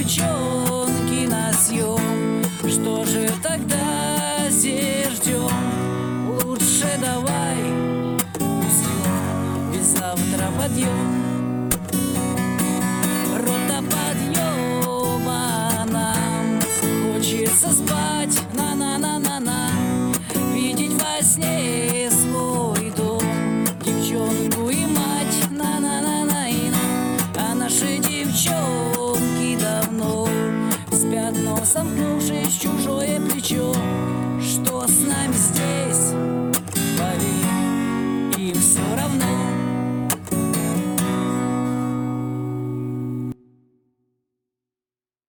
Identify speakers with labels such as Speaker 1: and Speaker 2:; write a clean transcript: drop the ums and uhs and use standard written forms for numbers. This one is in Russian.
Speaker 1: девчонки на съем. Что же тогда здесь ждем? Лучше давай уснем, ведь завтра подъем. Рота подъема нам, хочется спать, на-на-на-на-на, видеть во сне свой дом, девчонку и мать, на-на-на-на-на. А наши девчонки давно спят, но сомкнувшись в чужое плечо. Что с нами здесь?